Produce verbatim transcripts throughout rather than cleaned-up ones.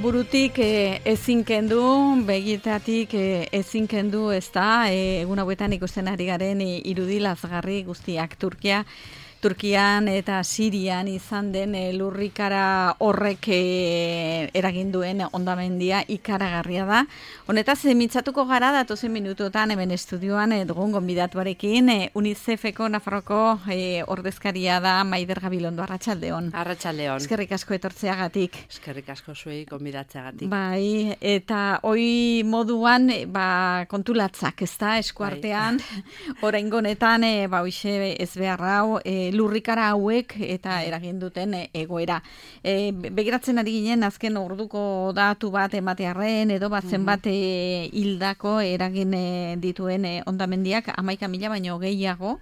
burutik e, ezin kendu, begitatik e, ezin kendu, ez da, e, egun hauetan ikusten ari garen e, irudi lazgarri guztiak Turkia, Turkian eta Sirian izan den e, lurrikara horrek e, eragin duen hondamendia ikaragarria da. Honetaz, mintzatuko gara datozen minutuetan hemen estudioan e, dugun gonbidatuarekin, e, UNICEFeko Nafarroko e, ordezkaria da Maider Gabilondo. Arratsaldeon. Arratsaldeon. Eskerrik asko etortzeagatik. Eskerrik asko zuei gonbidatzeagatik. Bai, eta hoi moduan ba kontulatzak, ezta, eskuartean. Bai. Oraingo honetan e, ba hoixe ez behar hau e, lurrikara hauek eta eragin duten e, egoera. E, begiratzen ari ginen azken orduko datu bat ematearren edo bat zenbat e, hildako eragin e, dituen e, hondamendiak hamaika mila baino gehiago.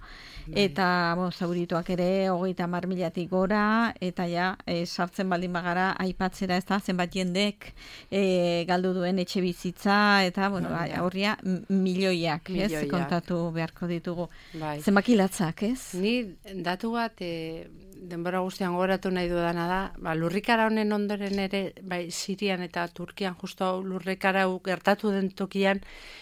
Eta bo, zaurituak ere hogeita hamar milatik gora, eta ja, e, sartzen baldin bagara aipatzera, ez da, zenbat jendek e, galdu duen etxe bizitza, eta, bueno, bai, aurria milioiak, milioiak, ez, kontatu beharko ditugu. Bai. Zenbaki latzak, ez? Ni datu bat, e, denbora guztian goratu nahi dudana da, ba, lurrikara honen ondoren ere, bai, Sirian eta Turkian, justo lurrikara gertatu den tokian,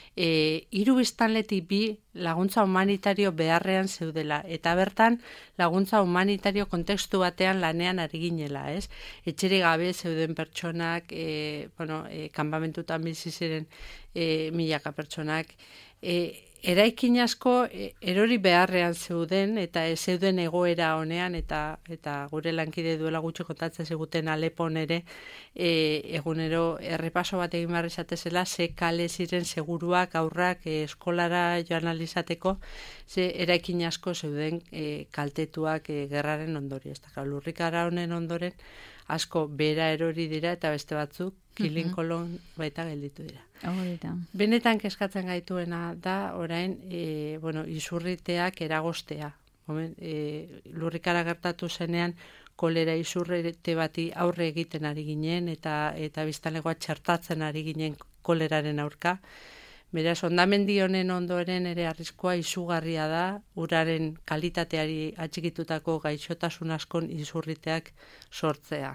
E, hiru biztanletik bi laguntza humanitario beharrean zeudela, eta bertan laguntza humanitario kontekstu batean lanean ari ginela, ez? Etxerik gabe zeuden pertsonak, e, bueno, e, kanpamentutan bizi ziren e, milaka pertsonak, e, eraikin asko e, erori beharrean zeuden eta ez zeuden egoera honean, eta eta gure lankide duela gutxi kontatzen ziguten Alepon ere e, egunero errepaso bat egin behar izatezela ze kale ziren seguruak aurrak e, eskolara joan alizateko, ze eraikin asko zeuden e, kaltetuak e, gerraren ondori. Ez da, lurrikara honen ondoren asko bera erori dira eta beste batzuk kilin kolon baita gelditu dira. Horita. Benetan kezkatzen gaituena da orain e, bueno, izurriteak eragostea. Omen, e, lurrikara gertatu zenean kolera izurrite bati aurre egiten ari ginen eta eta biztanlegoa txertatzen ari ginen koleraren aurka. Beraz, hondamendi honen ondoren ere arriskoa izugarria da, uraren kalitateari atxikitutako gaixotasun askon izurriteak sortzea.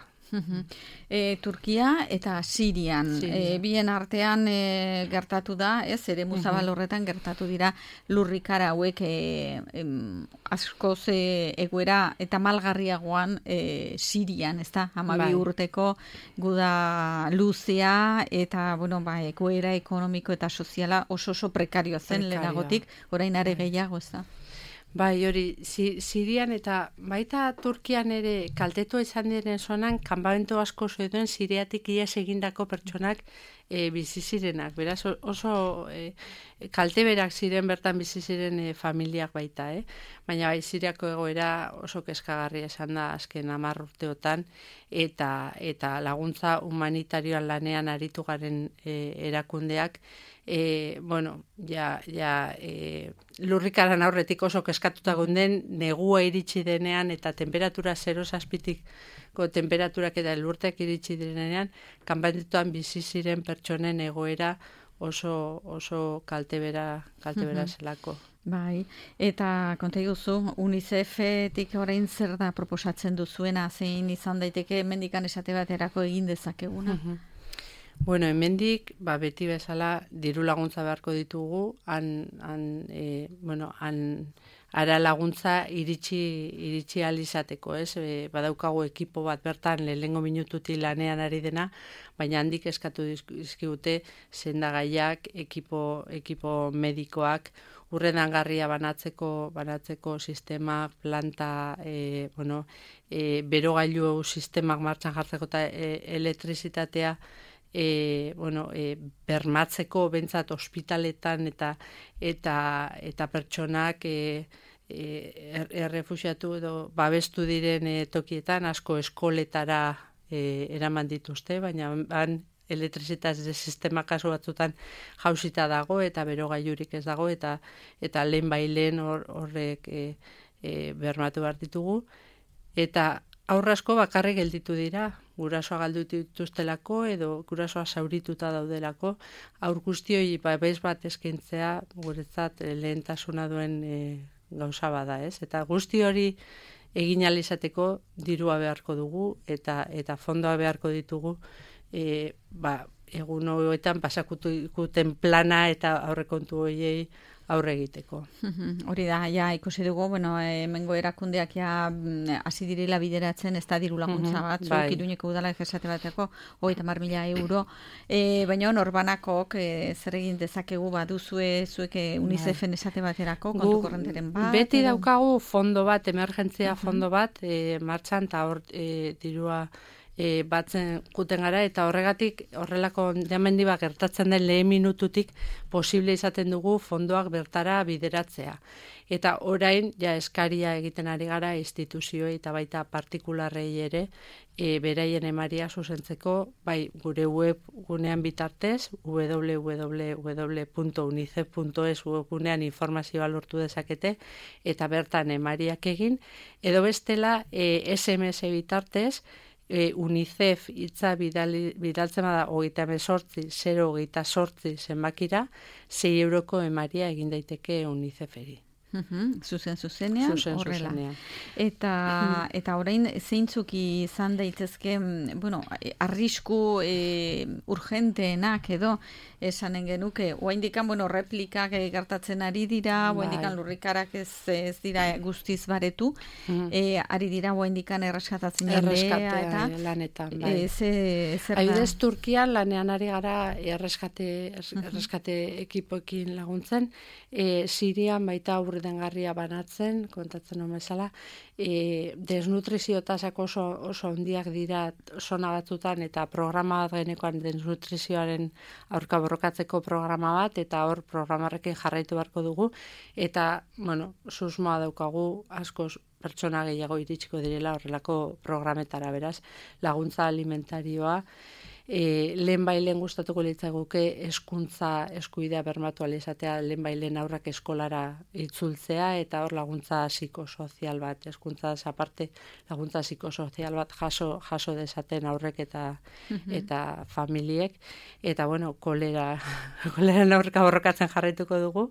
E, Turkia eta Sirian, e, bien artean e, gertatu da, ez, ere muzabal horretan gertatu dira lurrikara hauek e, em, askoz e, egoera eta malgarriagoan e, Sirian, ez da, hamabi urteko guda luzea eta, bueno, ba, egoera ekonomiko eta soziala oso oso prekarioa zen lehenagotik, orain are gehiago, ez da. Bai, hori, Sirian eta baita Turkian ere kaltetua izan diren zonan, kanpamentu asko zeuden Siriatik ihes egindako pertsonak e, bizi zirenak. Beraz, oso e, kalte berak ziren bertan bizi ziren e, familiak baita, eh? Baina bai, Siriako egoera oso kezkagarria esan da azken hamar urteotan, eta, eta laguntza humanitarioan lanean aritu garen e, erakundeak, E, bueno, ja, ja e, lurrikaran aurretik oso keskatuta gunden, negua iritsi denean eta temperatura zero zazpitiko temperaturak eta elurteak iritsi denean, kanpamentuan bizi ziren pertsonen egoera oso, oso kaltebera, kaltebera zelako. Bai, eta konta iguzu, UNICEFetik orain zer da proposatzen duzuena, zein izan daiteke hemendikan esate baterako egin dezakeguna? Bueno, hemendik, ba, beti bezala diru laguntza beharko ditugu, han, han, e, bueno, han, ara laguntza iritsi, iritsi alizateko, ez? E, badaukagu ekipo bat bertan lehenengo minututi lanean ari dena, baina handik eskatu dizkigute sendagaiak, ekipo, ekipo medikoak, urredangarria banatzeko, banatzeko sistema, planta, e, bueno, e, berogailu sistemak martxan jartzeko eta e, elektrizitatea, E, bueno, e, bermatzeko bentsat ospitaletan eta eta eta pertsonak e, e, errefuxiatu edo babestu diren e, tokietan asko eskoletara e, eraman dituzte, baina han elektrizitate sistema kasu batzutan jausita dago eta berogailurik ez dago eta eta lehen bailen horrek or, e, e, bermatu behar ditugu eta aurrasko bakarrik gelditu dira, gurasoa galdu dituztelako edo gurasoa zaurituta daudelako, aur guztioi babes bat eskaintzea guretzat lehentasuna duen e, gauza bada, ez? Eta guzti hori egin ahal izateko dirua beharko dugu eta eta fondoa beharko ditugu e, ba, egun horietan pasakuten plana eta aurrekontu horiei aurre egiteko. Hori da, ja, ikusi dugu, bueno, hemengo erakundeak ja hasi direla bideratzen, ez da diru laguntza bat, bai. zuk Iruñeko udala esate bateko, hogeita hamar mila euro, e, baina norbanakok e, zer egin dezakegu baduzue, zuek e, UNICEFen esate baterako, kontu korrenteren bat. Beti edo? Daukagu fondo bat, emergentzia fondo bat, e, martxan, eta hor e, dirua E, batzen juten gara, eta horregatik horrelako deamendi bat gertatzen den lehen minututik posible izaten dugu fondoak bertara bideratzea. Eta orain, ja eskaria egiten ari gara instituzioei eta baita partikularrei ere, e, beraien emaria zuzentzeko, bai gure web gunean bitartez, w w w punto unicef punto es webgunean informazioa lortu dezakete, eta bertan emariak egin, edo bestela e, S M S bitartez, E, UNICEF hitza bidali, bidaltzen bada hogeita hemezortzi, zero hogeita zortzi zenbakira, sei euroko emaria egin daiteke UNICEFeri. Uhum, zuzen zuzenean, zuzen, horrela. Zuzenean. Eta, eta orain zeintzuk izan daitezke, bueno, arrisku e, urgenteenak edo esanen genuke, oaindikan, bueno, replikak gertatzen ari dira, oaindikan lurrikarak ez, ez dira guztiz baretu, mm. e, ari dira oaindikan erreskatatzen jendea, eta lanetan, bai. E, ze, zer Adibidez, Turkian lanean ari gara erreskate, erreskate ekipoekin laguntzen, e, Sirian baita aurre dengarria banatzen, kontatzen hon bezala, e, desnutrizio tasak oso, oso ondiak dira zona batzutan, eta programa bat genekoan desnutrizioaren aurka borrokatzeko programa bat, eta hor programarrekin jarraitu beharko dugu, eta, bueno, susmoa daukagu askoz pertsona gehiago iritsiko direla horrelako programetara, beraz, laguntza alimentarioa, E, lehen bailen gustatuko litzaguke hezkuntza eskubidea bermatu alizatea, lehen bailen aurrak eskolara itzultzea, eta hor laguntza psikosozial bat, hezkuntza aparte laguntza psikosozial bat jaso, jaso dezaten aurrek eta, mm-hmm. eta familiek, eta bueno, kolera, koleran aurreka borrokatzen jarraituko dugu,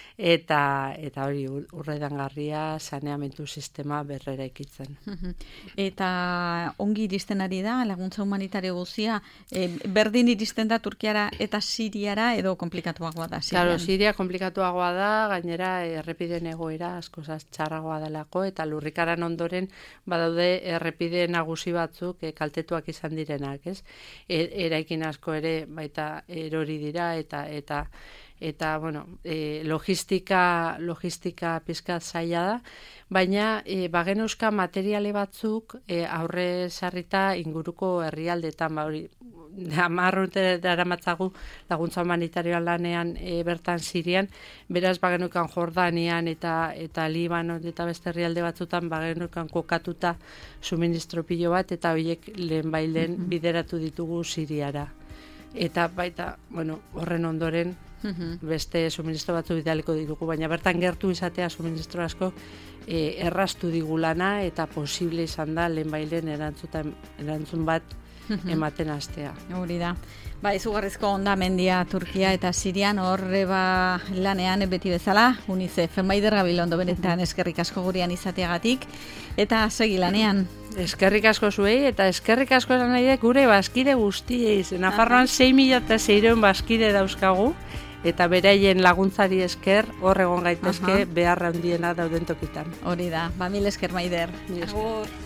eta eta hori urredangarria saneamendu sistema berrera ikitzen. Eta ongi iristen ari da laguntza humanitario guztia, e, berdin iristen da Turkiara eta Siriara, edo komplikatuagoa da Sirian? Claro, Siria komplikatuagoa da, gainera errepideen egoera asko txarragoa delako, eta lurrikaran ondoren badaude errepide nagusi batzuk e, kaltetuak izan direnak, ez? E, eraikin asko ere baita erori dira, eta eta eta bueno, e, logistika logistika pizkat zaila da, baina e, bagenuzka materiale batzuk e, aurre sarrita inguruko herrialdetan, ba hori hamar urte daramatzagu laguntza humanitarioan lanean e, bertan Sirian, beraz bagenukan Jordanian eta eta Libanon eta beste herrialde batzutan bagenukan kokatuta suministro pilo bat, eta horiek lehen bailen bideratu ditugu Siriara. Eta baita, bueno, horren ondoren beste suministro batzu bidaliko ditugu, baina bertan gertu izatea suministro asko e, erraztu digulana, eta posible izan da lehen bailen erantzun bat ematen hastea. Hori da. Ba, izugarrizko hondamendia Turkia eta Sirian horre ba lanean beti bezala, UNICEF. Maider Gabilondo, benetan eskerrik asko gurean izateagatik, eta segi lanean. Eskerrik asko zuei, eta eskerrik asko esan nahi gure bazkide guztiei. Nafarroan sei mila eta seiehun bazkide dauzkagu, eta beraien laguntzari esker hor egon gaitezke beharra handiena dauden tokitan. Hori da, ba mil esker Maider. Mil esker.